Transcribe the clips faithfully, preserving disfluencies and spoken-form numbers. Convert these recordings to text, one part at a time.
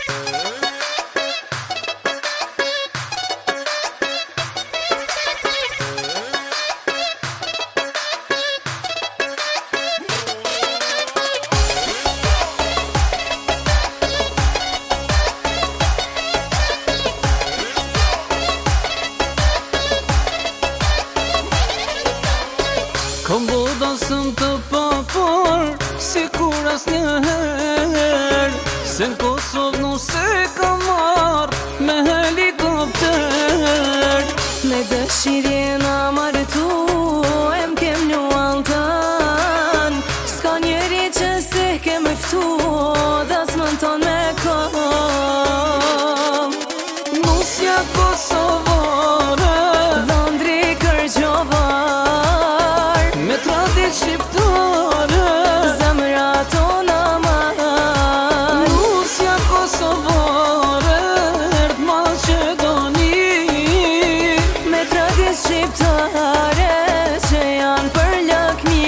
Kom bodasën të papar, si kur as njëher, se në Kosovë nuse ka marrë me helikopter. Me dëshirje na martu, em kem një altan, s'ka njeri që se kem eftu, dhe s'mën ton me kam. Nusja kosovare, Dhëndri Kërgjovar, me tradit shqiptare, zemra tona marr. Nusja kosovare, erdh Maqedoni, Me tradit shqiptare që janë për lakmi.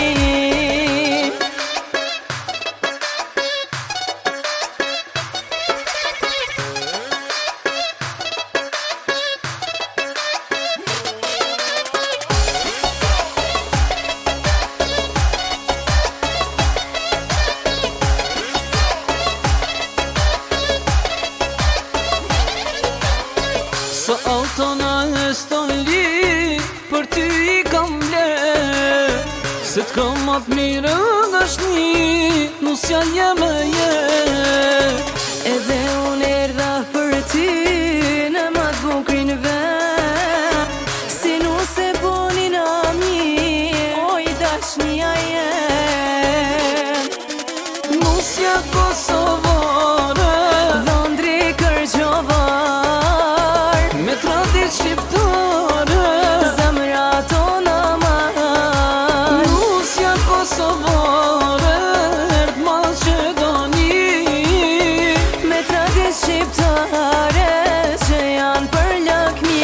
Sa autona e stoli, për ty i kam ble, se t'kam atë mirë dashni, nusja jeme je. Edhe unë erdha për ty në matë bukrin ven, si nuse boni na mi, oj dashnia jem. Nusja kosovare, Dhëndri Kërgjovar, me tradit shqiptare, zemra tona marr. Nusja kosovare, erdh Maqedoni, Me tradit shqiptare që janë për lakmi.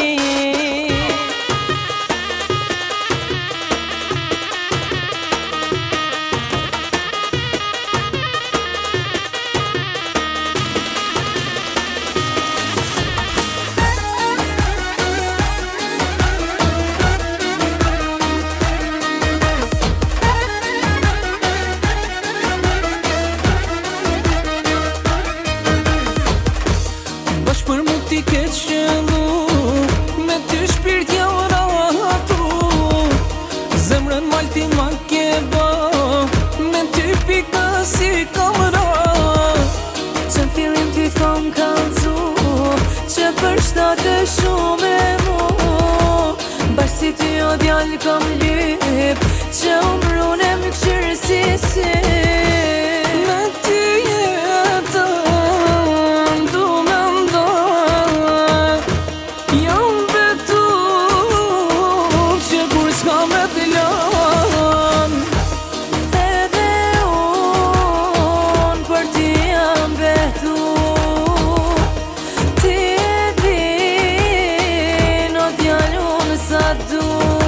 Bash për mu t'i keq qëllu, me ty shpirt ja ratu, zemrën malti ma keba, me ty pika si kamra. Që në fillim t'i thom kalzu, që për shtate shumë e mu, bashkë si ty o djallë kam lyp, që umrun e më këshirë si si. Me ty jetën du me ndaj, jam betur që kur s'ka me t'lan. Edhe unë për ti jam betur, ti e din o djallë unë sa du.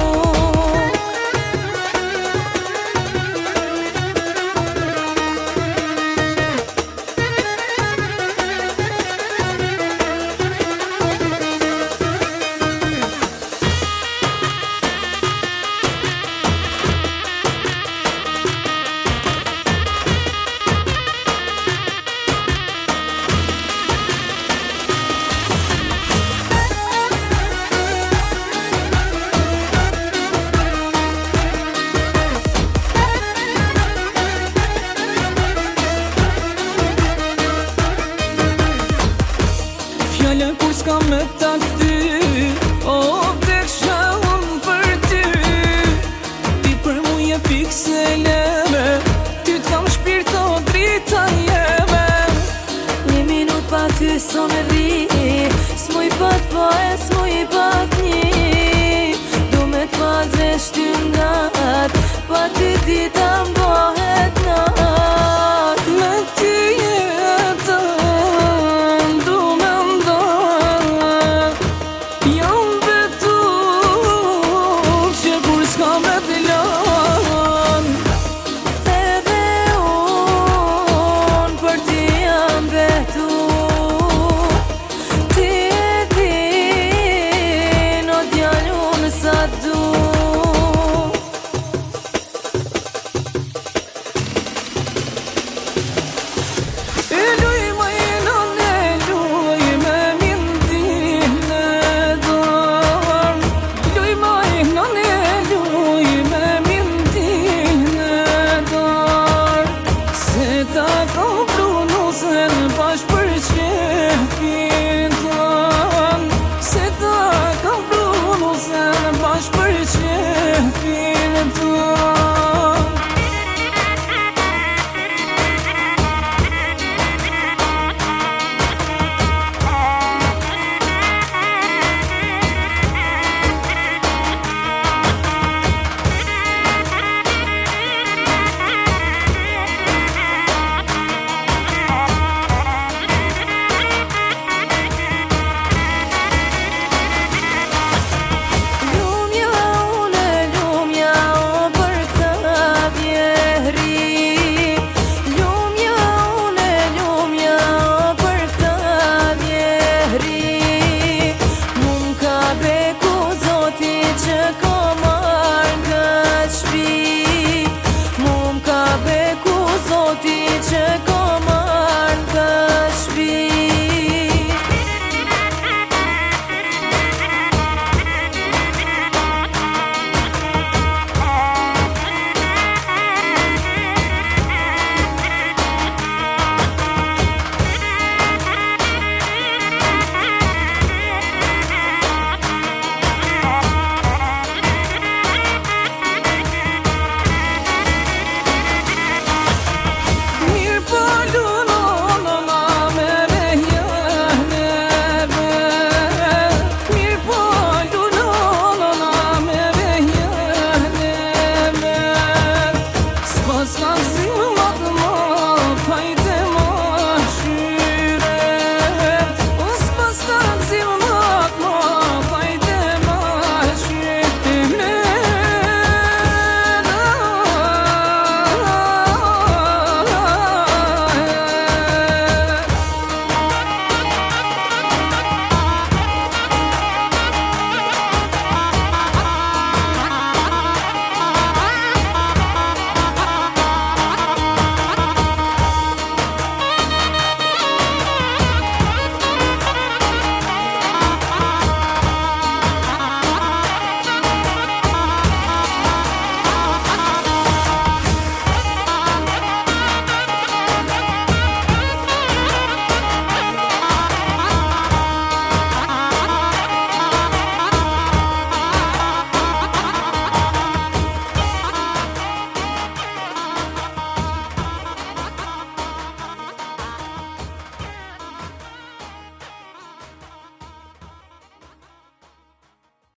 Fjallë kur s'ka me ta këty, o vdeksha unë për ty. Ti për mu je fikse leme, ty t'kam shpirt o drita jeme. Një minut pa ty son e ri, s'muj pat po e s'muj pat një, du me t'pat vesh ty ngat, pa ty dita